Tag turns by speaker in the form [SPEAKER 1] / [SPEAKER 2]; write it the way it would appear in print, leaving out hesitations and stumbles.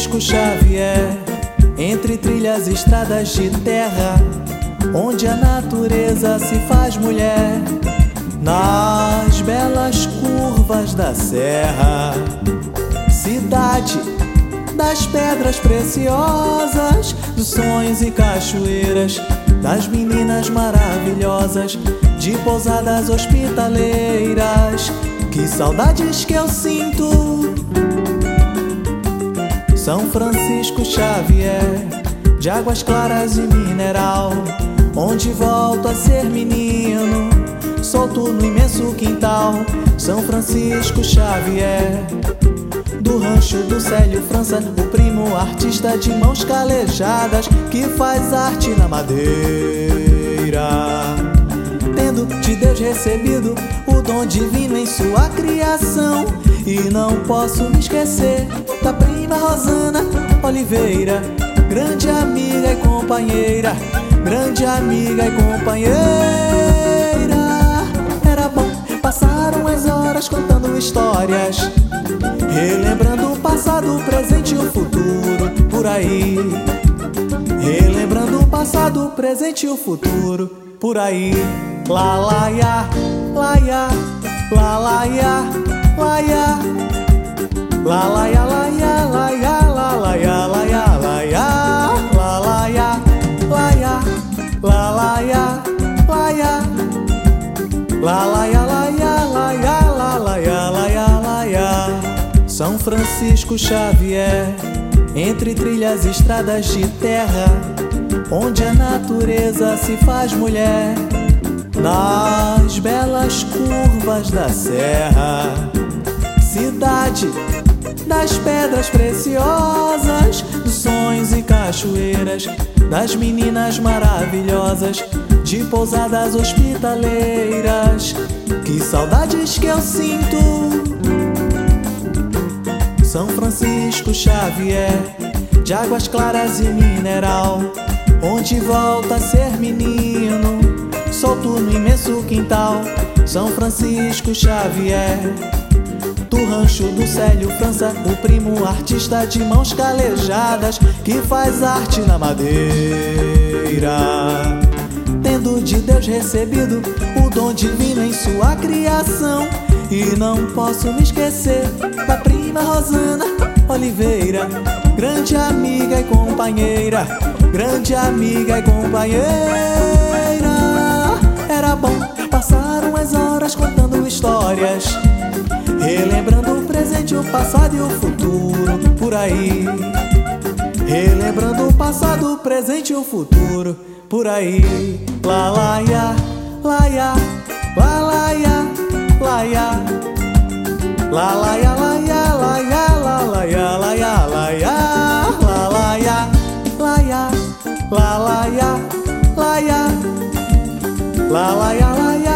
[SPEAKER 1] Francisco Xavier, entre trilhas e estradas de terra, onde a natureza se faz mulher, nas belas curvas da serra. Cidade das pedras preciosas, dos sonhos e cachoeiras, das meninas maravilhosas, de pousadas hospitaleiras. Que saudades que eu sinto. São Francisco Xavier, de águas claras e mineral, onde volto a ser menino, solto no imenso quintal. São Francisco Xavier, do rancho do Célio França, o primo artista de mãos calejadas, que faz arte na madeira, tendo de Deus recebido o dom divino em sua criação. E não posso me esquecer da prima Rosana Oliveira, grande amiga e companheira, grande amiga e companheira. Era bom passar umas horas contando histórias, relembrando o passado, o presente e o futuro por aí. Relembrando o passado, o presente e o futuro por aí. Lá lá ya, lá ya, lá lá ya, lá ya, lá lá ya, lá ya, lá ya, lá lá ya, lá ya, lá ya, lá lá ya, lá ya, lá lá ya, lá ya, lá lá ya, lá ya, lá ya, lá lá ya, lá ya, lá ya. São Francisco Xavier, entre trilhas e estradas de terra, onde a natureza se faz mulher, nas belas curvas da serra. Cidade das pedras preciosas, dos sonhos e cachoeiras, das meninas maravilhosas, de pousadas hospitaleiras. Que saudades que eu sinto. São Francisco Xavier, de águas claras e mineral, onde volta a ser menino, solto no imenso quintal. São Francisco Xavier, do rancho do Célio França, o primo artista de mãos calejadas, que faz arte na madeira, tendo de Deus recebido o dom divino em sua criação. E não posso me esquecer da prima Rosana Oliveira, grande amiga e companheira, grande amiga e companheira. Era bom passar umas horas contando histórias, relembrando o presente, o passado e o futuro por aí. Relembrando o passado, o presente e o futuro por aí. Lá lá ya, lá ya, lá lá ya, lá ya, lá lá ya, lá ya, lá ya, lá lá ya, lá ya, lá ya, lá lá ya, lá ya, lá lá ya, lá ya, lá lá ya, lá ya.